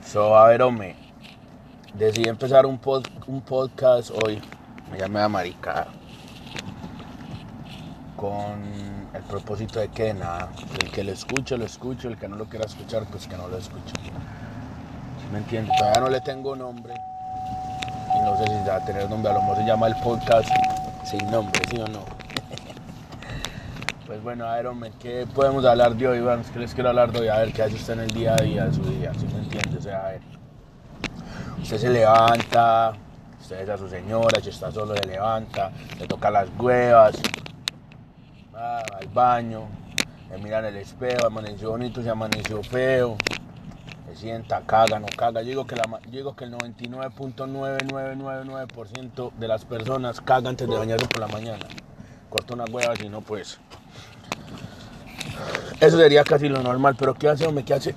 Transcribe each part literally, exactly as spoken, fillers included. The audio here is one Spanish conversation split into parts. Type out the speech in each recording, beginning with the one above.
So, a ver, hombre, decidí empezar un, pod, un podcast hoy, me llamé a marica, con el propósito de que nada, el que lo escuche, lo escuche, el que no lo quiera escuchar, pues que no lo escuche. ¿Sí me entiende? Todavía no le tengo nombre, y no sé si va a tener nombre, a lo mejor se llama el podcast sin nombre, ¿sí o no? Pues bueno, a ver, hombre, ¿qué podemos hablar de hoy? Bueno, es que les quiero hablar de hoy, a ver, qué hace usted en el día a día de su día, ¿sí me entiende? O sea, a ver, usted se levanta, usted es a su señora, si está solo se levanta, le toca las huevas, va al baño, le mira en el espejo, amaneció bonito, se amaneció feo, se sienta, caga, no caga. Yo digo que, la, yo digo que el noventa y nueve punto nueve nueve nueve nueve por ciento de las personas cagan antes de bañarse por la mañana. Corta una hueva, si no, pues eso sería casi lo normal. Pero ¿qué hace, hombre? ¿Qué hace?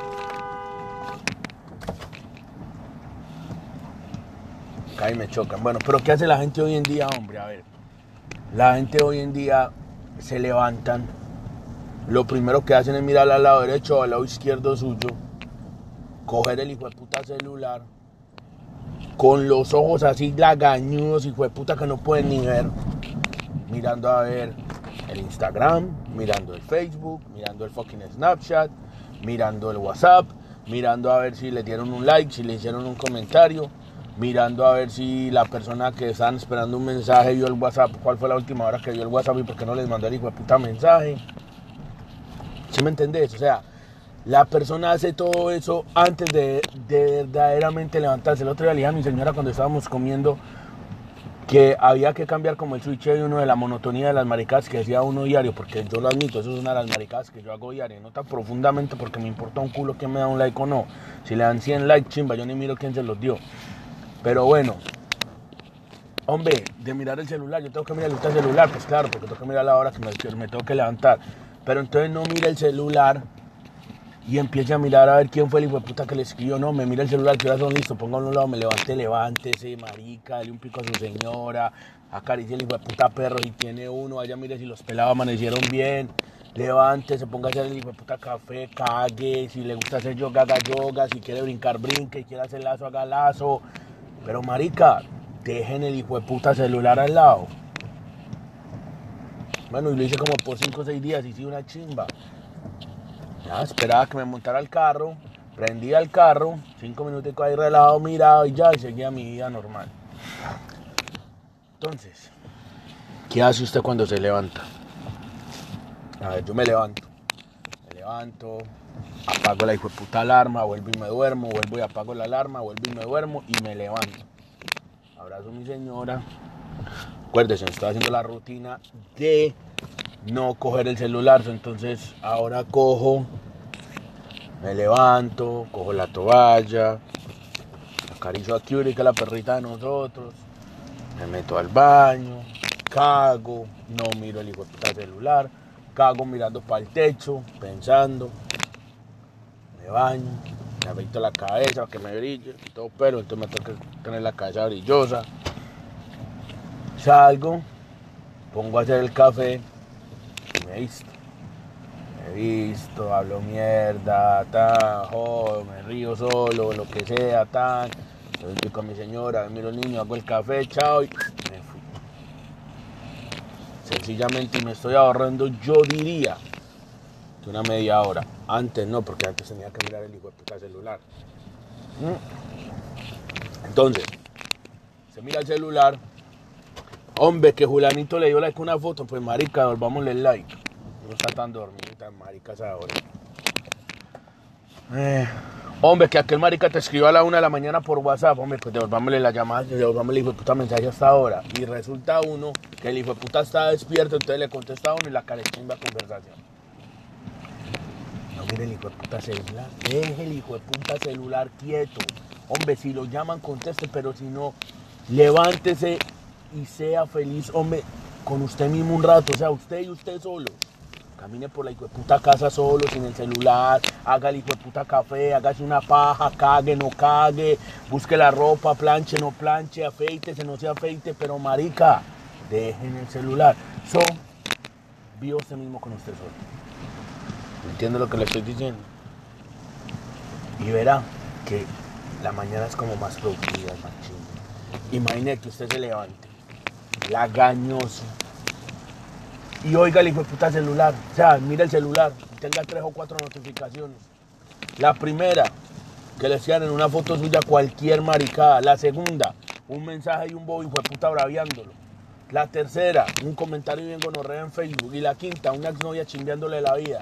Ahí me chocan. Bueno, pero ¿qué hace la gente hoy en día, hombre? A ver, la gente hoy en día se levantan, lo primero que hacen es mirar al lado derecho o al lado izquierdo suyo, coger el hijo de puta celular, con los ojos así lagañudos, hijo de puta, que no pueden ni ver, mirando a ver el Instagram, mirando el Facebook, mirando el fucking Snapchat, mirando el WhatsApp, mirando a ver si le dieron un like, si le hicieron un comentario, mirando a ver si la persona que estaban esperando un mensaje vio el WhatsApp, cuál fue la última hora que vio el WhatsApp y por qué no les mandó el hijo de puta mensaje. ¿Sí me entendés? O sea, la persona hace todo eso antes de, de verdaderamente levantarse. El otro día le dije a mi señora cuando estábamos comiendo que había que cambiar como el switch de uno de la monotonía de las maricadas que decía uno diario, porque yo lo admito, eso es una de las maricadas que yo hago diario, no tan profundamente porque me importa un culo quién me da un like o no. Si le dan cien likes, chimba, yo ni miro quién se los dio. Pero bueno, hombre, de mirar el celular, yo tengo que mirar el celular, pues claro, porque tengo que mirar la hora que me, que me tengo que levantar. Pero entonces no mire el celular y empiece a mirar a ver quién fue el hijo de puta que le escribió. No, me mira el celular, que ahora son listos, ponga a un lado, me levante, levántese, marica, dale un pico a su señora, acaricie el hijo de puta perro si tiene uno, vaya, mire si los pelados amanecieron bien, levántese, ponga a hacer el hijo de puta café, cague, si le gusta hacer yoga, haga yoga, si quiere brincar, brinque, si quiere hacer lazo, haga lazo. Pero marica, dejen el hijo de puta celular al lado. Bueno, y lo hice como por cinco o seis días, hice una chimba. Ya, esperaba que me montara al carro, prendía el carro, cinco minutos ahí relajado, miraba y ya, y seguía mi vida normal. Entonces, ¿qué hace usted cuando se levanta? A ver, yo me levanto, me levanto, apago la hijo de puta alarma, vuelvo y me duermo, vuelvo y apago la alarma, vuelvo y me duermo y me levanto. Abrazo a mi señora. Acuérdese, estoy haciendo la rutina de no coger el celular, entonces ahora cojo, me levanto, cojo la toalla, acaricio a Curie, que es la perrita de nosotros, me meto al baño, cago, no miro el hijo de puta celular, cago mirando para el techo, pensando, me baño, me afeito la cabeza para que me brille, todo pelo, entonces me tengo que tener la cabeza brillosa, salgo, pongo a hacer el café, me visto, me visto, hablo mierda, tan, jodo, me río solo, lo que sea, tan, estoy con mi señora, miro al niño, hago el café, chao, y me fui. Sencillamente me estoy ahorrando, yo diría, que una media hora. Antes no, porque antes tenía que mirar el hijo de puta celular. Entonces, se mira el celular. Hombre, que Julianito le dio like a una foto, pues marica, volvámosle el like. No está tan dormido, tan maricas ahora. Eh, hombre, que aquel marica te escribió a la una de la mañana por WhatsApp, hombre, pues devolvámosle la llamada, devolvámosle el hijo de puta mensaje hasta ahora. Y resulta uno que el hijo de puta está despierto, entonces le contesta a uno y la carechimba conversación. No mire el hijo de puta celular, deje el hijo de puta celular quieto. Hombre, si lo llaman, conteste, pero si no, levántese y sea feliz, hombre, con usted mismo un rato, o sea, usted y usted solo. Camine por la hijo de puta casa solo, sin el celular, haga el hijo de puta café, hágase una paja, cague, no cague, busque la ropa, planche, no planche, afeítese, no se afeite, pero marica, dejen el celular. So, viva usted mismo con usted solo. ¿Entiende lo que le estoy diciendo? Y verá que la mañana es como más productiva, más chingón. Imagine que usted se levante, lagañoso, y oiga el hijo de puta celular, o sea, mira el celular, y tenga tres o cuatro notificaciones. La primera, que le hacían en una foto suya cualquier maricada. La segunda, un mensaje y un bobo hijo de puta braviándolo. La tercera, un comentario bien gonorrea en Facebook. Y la quinta, una exnovia chimbeándole la vida.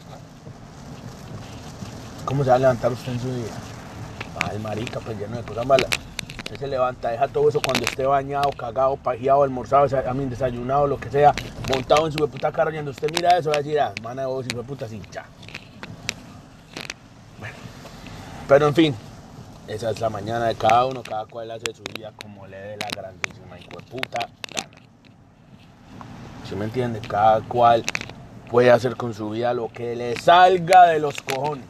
¿Cómo se va a levantar usted en su día? Ay, marica, pues lleno de cosas malas. Usted se levanta, deja todo eso cuando esté bañado, cagado, pajeado, almorzado, a mí desayunado, lo que sea, montado en su puta carro, y cuando usted mira eso, va a decir, ah, mana de vos, hijo de puta, sin cha. Bueno, pero en fin, esa es la mañana de cada uno, cada cual hace su vida como le dé la grandísima hijo de puta gana. ¿Sí me entiende? Cada cual puede hacer con su vida lo que le salga de los cojones.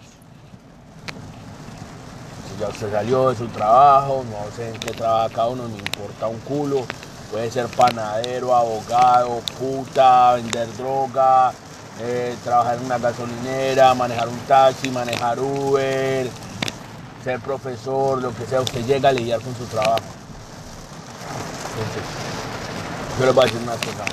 Ya usted salió de su trabajo, no sé en qué trabaja cada uno, me importa un culo. Puede ser panadero, abogado, puta, vender droga, eh, trabajar en una gasolinera, manejar un taxi, manejar Uber, ser profesor, lo que sea. Usted llega a lidiar con su trabajo. Entonces, yo les voy a decir una cosa.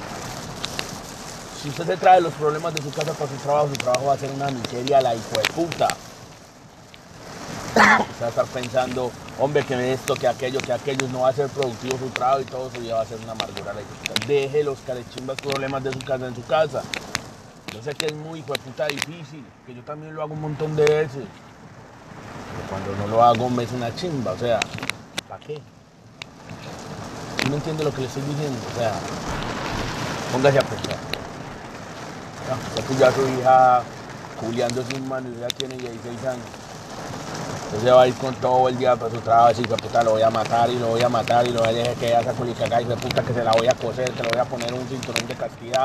Si usted se trae los problemas de su casa para su trabajo, su trabajo va a ser una miseria, la hijo de puta. Usted va a estar pensando, hombre, que esto, que aquello, que aquello, no va a ser productivo su trabajo y todo su día va a ser una amargura. Deje los carechimbas problemas de su casa en su casa. Yo sé que es muy hijo de puta difícil, que yo también lo hago un montón de veces. Pero cuando no lo hago me es una chimba, o sea, ¿para qué? ¿Sí me entiende lo que le estoy diciendo? O sea, póngase a pensar. Ya que ya su hija culiando sin mano y ya tiene dieciséis años. Entonces va a ir con todo el día para su trabajo y dice, puta, lo voy a matar y lo voy a matar y lo voy a dejar que ella esa culicaca y de puta que se la voy a coser, que le voy a poner un cinturón de castidad.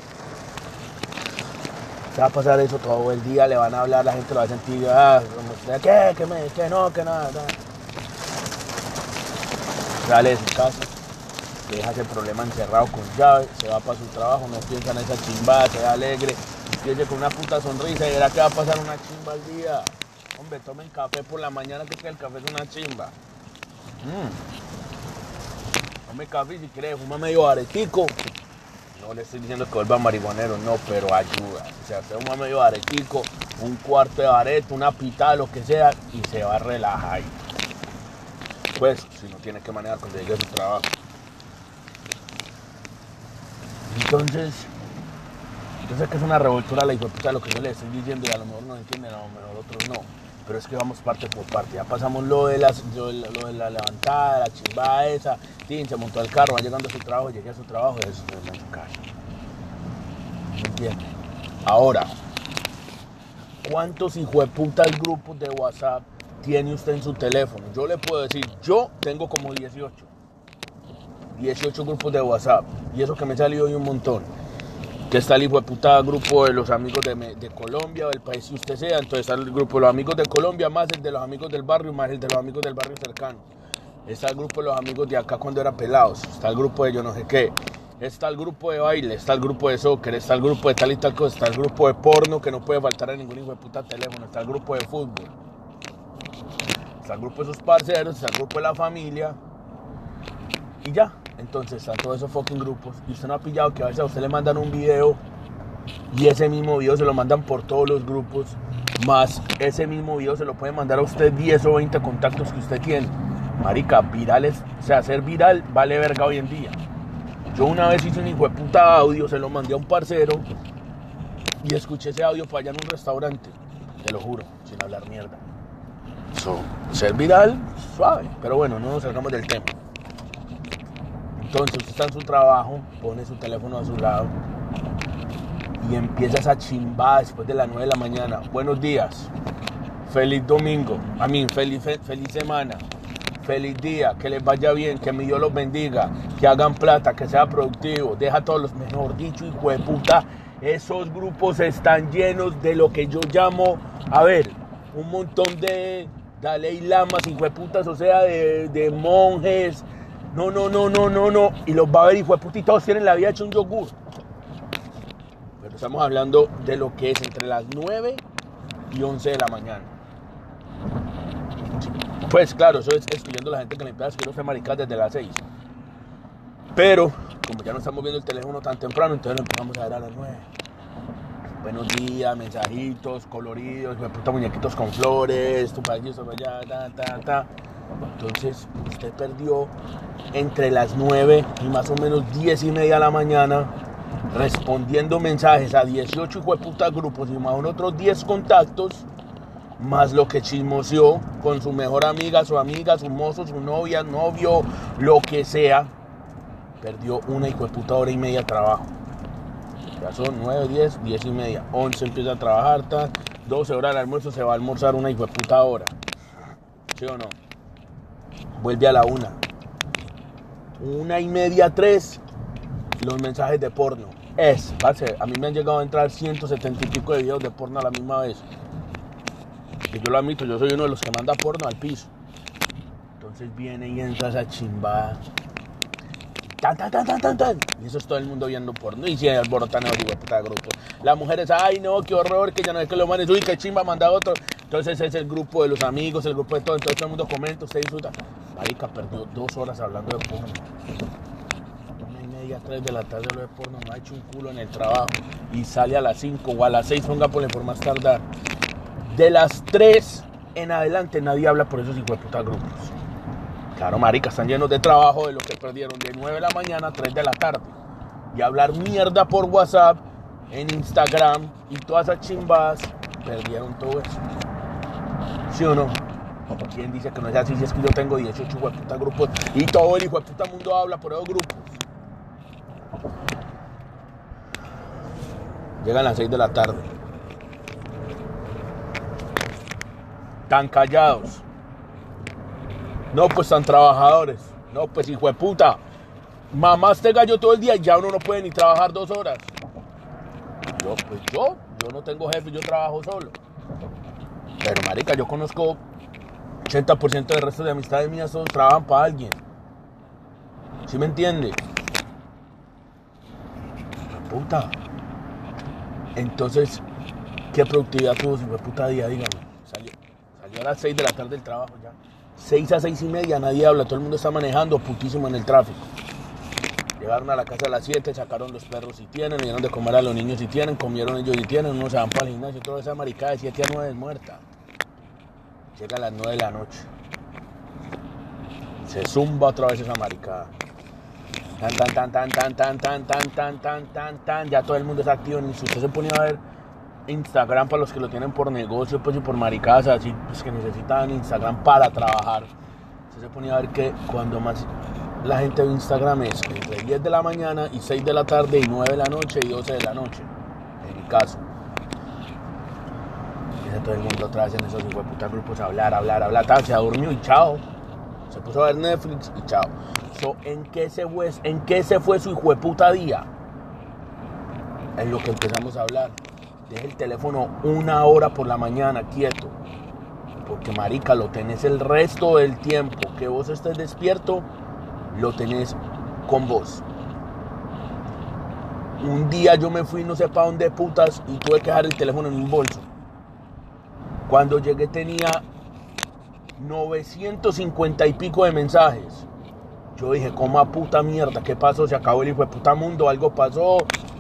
Se va a pasar eso todo el día, le van a hablar, la gente lo va a sentir, ah, como, ¿qué? ¿Qué me? ¿Qué no? ¿Qué nada? nada. Sale de su casa, deja ese problema encerrado con llave, se va para su trabajo, no piensa en esa chimbada, se va alegre, empieza con una puta sonrisa y verá que va a pasar una chimba al día. Hombre, tomen café por la mañana, que, que el café es una chimba. Mm. Tome café si quiere, fuma medio aretico. No le estoy diciendo que vuelva marihuanero, no, pero ayuda. O sea, se fuma medio aretico, un cuarto de areto, una pitada, lo que sea, y se va a relajar. Pues, si no tiene que manejar cuando llegue a su trabajo. Entonces, yo sé que es una revoltura la hijueputa lo que yo le estoy diciendo y a lo mejor no entienden, a lo mejor otros no. Pero es que vamos parte por parte. Ya pasamos lo de, las, lo de, la, lo de la levantada, la chimbada esa. Tin, se montó al carro, va llegando a su trabajo, llegué a su trabajo y eso se en su casa. ¿Me entiendes? Ahora, ¿cuántos hijueputas grupos de WhatsApp tiene usted en su teléfono? Yo le puedo decir, yo tengo como dieciocho. dieciocho grupos de WhatsApp. Y eso que me salió hoy un montón. Que está el hijo de puta grupo de los amigos de, de Colombia o del país que usted sea. Entonces está el grupo de los amigos de Colombia, más el de los amigos del barrio, más el de los amigos del barrio cercano. Está el grupo de los amigos de acá cuando eran pelados. Está el grupo de yo no sé qué. Está el grupo de baile, está el grupo de soccer, está el grupo de tal y tal cosa. Está el grupo de porno que no puede faltar a ningún hijo de puta teléfono. Está el grupo de fútbol. Está el grupo de sus parceros, está el grupo de la familia. Y ya. Entonces están todos esos fucking grupos y usted no ha pillado que a veces a usted le mandan un video y ese mismo video se lo mandan por todos los grupos, más ese mismo video se lo puede mandar a usted diez o veinte contactos que usted tiene. Marica, virales, o sea, ser viral vale verga hoy en día. Yo una vez hice un hijo de puta audio, se lo mandé a un parcero y escuché ese audio para allá en un restaurante, te lo juro, sin hablar mierda. So, ser viral, suave, pero bueno, no nos salgamos del tema. Entonces usted está en su trabajo, pone su teléfono a su lado y empieza esa chimbada después de las nueve de la mañana. Buenos días, feliz domingo, a mí, feliz, feliz semana, feliz día, que les vaya bien, que mi Dios los bendiga, que hagan plata, que sea productivo, deja todos los, mejor dicho, hijo de puta, esos grupos están llenos de lo que yo llamo, a ver, un montón de Dalai Lamas, hijo de putas, o sea, de, de monjes. No, no, no, no, no, no. Y los va a ver, hijo de puta, y todos tienen la vida hecha un yogur. Pero estamos hablando de lo que es entre las nueve y once de la mañana. Pues claro, eso es excluyendo la gente que le empieza a escribir usted maricas desde las seis. Pero, como ya no estamos viendo el teléfono tan temprano, entonces lo empezamos a ver a las nueve. Buenos días, mensajitos, coloridos, me puta muñequitos con flores, tu país, esto allá, ta, ta, ta. Entonces, usted perdió entre las nueve y más o menos diez y media de la mañana respondiendo mensajes a dieciocho hijueputas grupos y más otros diez contactos, más lo que chismoseó con su mejor amiga, su amiga, su mozo, su novia, novio, lo que sea. Perdió una hijueputa hora y media de trabajo. Ya son nueve, diez, diez y media, once empieza a trabajar, ta, doce horas de almuerzo, se va a almorzar una hijueputa hora. ¿Sí o no? Vuelve a la una. Una y media, tres, los mensajes de porno. Es, parce, a mí me han llegado a entrar ciento setenta y pico de videos de porno a la misma vez. Y yo lo admito, yo soy uno de los que manda porno al piso. Entonces viene y entra esa chimbada. Tan, tan, tan, tan, tan, tan. Y eso es todo el mundo viendo porno. Y si hay alborotan el de puta grupo. Las mujeres, ay no, qué horror, que ya no es que lo manes, uy, qué chimba, manda otro. Entonces es el grupo de los amigos, el grupo de todo. Entonces todo el mundo comenta, usted disfruta. Marica, perdió dos horas hablando de porno. Una y media, tres de la tarde lo de porno, no ha hecho un culo en el trabajo. Y sale a las cinco o a las seis, ponga por por más tardar. De las tres en adelante nadie habla por esos hijos de puta grupos. Claro, marica, están llenos de trabajo de lo que perdieron de nueve de la mañana a tres de la tarde. Y hablar mierda por WhatsApp, en Instagram y todas esas chimbadas, perdieron todo eso. ¿Sí o no? ¿Quién dice que no es así? Si es que yo tengo dieciocho hijos de puta grupos y todo el hijo de puta mundo habla por esos grupos. Llegan las seis de la tarde. Tan callados. No, pues tan trabajadores. No, pues hijo de puta. Mamá este gallo todo el día y ya uno no puede ni trabajar dos horas. Yo, pues yo, yo no tengo jefe, yo trabajo solo. Pero marica, yo conozco ochenta por ciento del resto de amistades mías, todos trabajan para alguien. ¿Sí me entiende? Puta. Entonces, ¿qué productividad tuvo su puta día? Dígame. Salió, salió a las seis de la tarde del trabajo ya. seis a seis y media, nadie habla, todo el mundo está manejando putísimo en el tráfico. Llegaron a la casa a las siete, sacaron los perros si tienen, le dieron de comer a los niños si tienen, comieron ellos si tienen, unos se van para el gimnasio, toda esa maricada de siete a nueve es muerta. Llega a las nueve de la noche. Se zumba otra vez esa maricada. Tan, tan, tan, tan, tan, tan, tan, tan, tan, tan, tan, tan. Ya todo el mundo está activo. Si usted se ponía a ver Instagram para los que lo tienen por negocio, pues y por maricadas, así pues que necesitan Instagram para trabajar. Usted se ponía a ver que cuando más la gente ve Instagram es entre diez de la mañana y seis de la tarde y nueve de la noche y doce de la noche. En mi caso. Y todo el mundo otra vez en esos hijueputas grupos a hablar, hablar, hablar, tal, se durmió y chao. Se puso a ver Netflix y chao. So, ¿en qué se fue, en qué se fue su hijueputa día? En lo que empezamos a hablar. Deje el teléfono una hora por la mañana quieto. Porque marica, lo tenés el resto del tiempo que vos estés despierto, lo tenés con vos. Un día yo me fui no sé para dónde putas y tuve que dejar el teléfono en un bolso. Cuando llegué tenía novecientos cincuenta y pico de mensajes. Yo dije, ¿cómo a puta mierda? ¿Qué pasó? ¿Se acabó el hijo de puta mundo? ¿Algo pasó?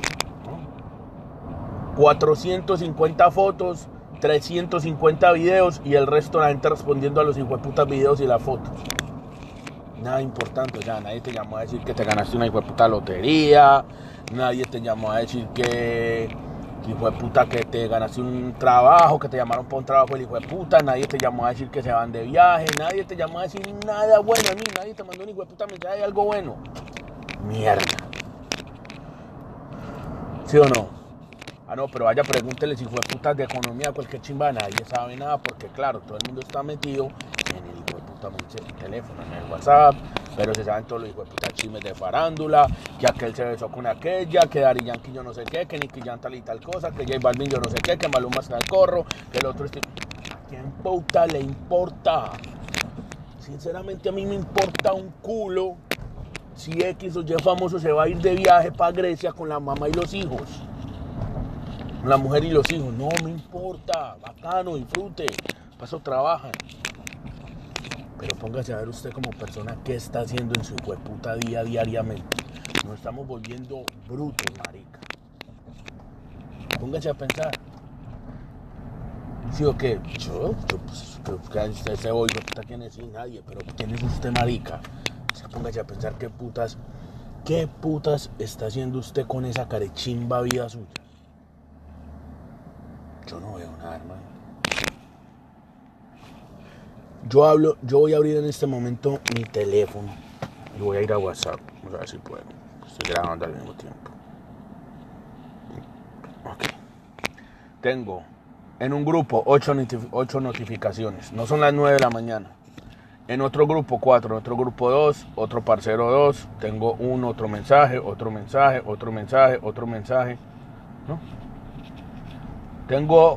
cuatrocientas cincuenta fotos, trescientos cincuenta videos y el resto de la gente respondiendo a los hijo de puta videos y las fotos. Nada importante, o sea, nadie te llamó a decir que te ganaste una hijo de puta lotería, nadie te llamó a decir que, que hijo de puta que te ganaste un trabajo, que te llamaron para un trabajo el hijo de puta, nadie te llamó a decir que se van de viaje, nadie te llamó a decir nada bueno a mí, nadie te mandó un hijo de puta mensaje de algo bueno. Mierda. ¿Sí o no? Ah, no, pero vaya, pregúntele si fue putas de economía, cualquier chimba, nadie sabe nada, porque claro, todo el mundo está metido en el hijo de puta teléfono, en el WhatsApp, pero se saben todos los hijos de puta chismes de farándula, que aquel se besó con aquella, que Daddy Yankee yo no sé qué, que Nicky Jam tal y tal cosa, que J Balvin yo no sé qué, que Maluma está al corro, que el otro... Este... ¿A quién puta le importa? Sinceramente a mí me importa un culo si X o Y famoso se va a ir de viaje para Grecia con la mamá y los hijos. La mujer y los hijos, no me importa, bacano, disfrute, para eso trabajan. Pero póngase a ver usted como persona qué está haciendo en su hijueputa día diariamente. Nos estamos volviendo brutos, marica. Póngase a pensar. ¿Sí o qué? Yo, yo pues, que usted se oye, puta, ¿quién es? Sí, nadie, pero ¿quién es usted, marica? O sea, póngase a pensar qué putas, qué putas está haciendo usted con esa carechimba vida suya. Yo no veo nada, hermano. Yo hablo, yo voy a abrir en este momento mi teléfono y voy a ir a WhatsApp. Vamos a ver si puedo. Estoy grabando al mismo tiempo. Ok. Tengo en un grupo ocho, notif- ocho notificaciones. No son las nueve de la mañana. En otro grupo cuatro, en otro grupo dos, otro parcero dos. Tengo uno, otro mensaje, otro mensaje, otro mensaje, otro mensaje. ¿No? Tengo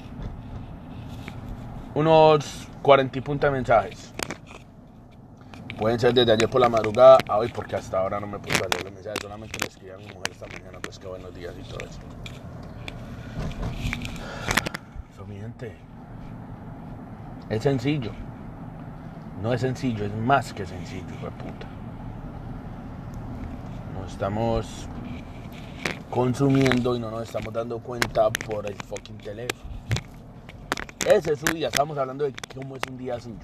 unos cuarenta y punta mensajes. Pueden ser desde ayer por la madrugada a hoy, porque hasta ahora no me puse a leer los mensajes. Solamente le escribí a mi mujer esta mañana, pues que buenos días y todo eso. Eso, mi gente, es sencillo. No es sencillo, es más que sencillo, hijo de puta. Nos estamos consumiendo y no nos estamos dando cuenta por el fucking teléfono. Ese es su día. Estamos hablando de cómo es un día suyo.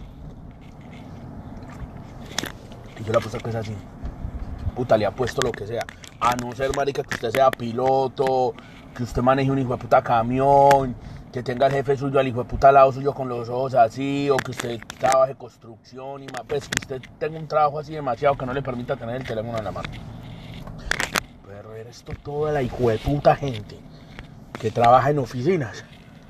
Y yo le apuesto que es así. Puta, le apuesto lo que sea. A no ser, marica, que usted sea piloto, que usted maneje un hijo de puta camión, que tenga el jefe suyo al hijo de puta al lado suyo con los ojos así, o que usted trabaje construcción y más, pues que usted tenga un trabajo así demasiado que no le permita tener el teléfono en la mano. Pero era esto toda la hijo de puta gente que trabaja en oficinas.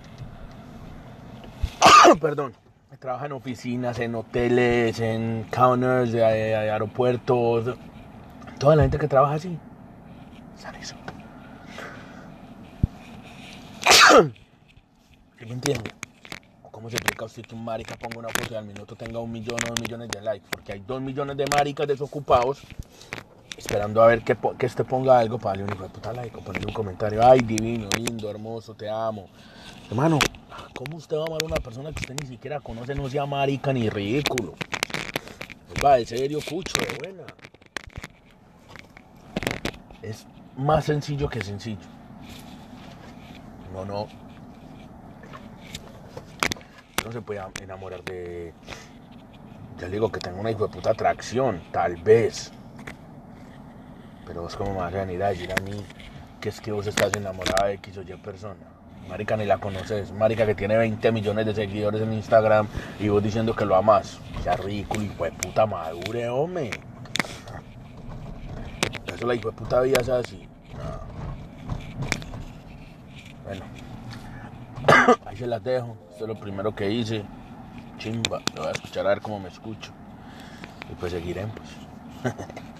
Perdón. Trabaja en oficinas, en hoteles, en counters de, de, de aeropuertos. Toda la gente que trabaja así. ¿Sabes eso? ¿Sí me entiende? ¿Cómo se explica usted que un marica ponga una foto y al minuto tenga un millón o dos millones de likes? Porque hay dos millones de maricas desocupados esperando a ver que, que este ponga algo para darle un hijo de puta like o ponerle un comentario. Ay, divino, lindo, hermoso, te amo. Hermano, ¿cómo usted va a amar a una persona que usted ni siquiera conoce? No sea marica ni ridículo. Va, de serio, cucho, de buena. Es más sencillo que sencillo. No, no. No se puede enamorar de... Ya le digo que tengo una hijo de puta atracción, tal vez. Pero vos cómo me vas a venir a decir a mí que es que vos estás enamorada de X o Y persona. Marica, ni la conoces. Marica que tiene veinte millones de seguidores en Instagram y vos diciendo que lo amas. Ya ridículo, hijo de puta madure, hombre. Eso la hijo de puta vida es así. No. Bueno. Ahí se las dejo. Esto es lo primero que hice. Chimba. Lo voy a escuchar a ver cómo me escucho. Y pues seguiremos.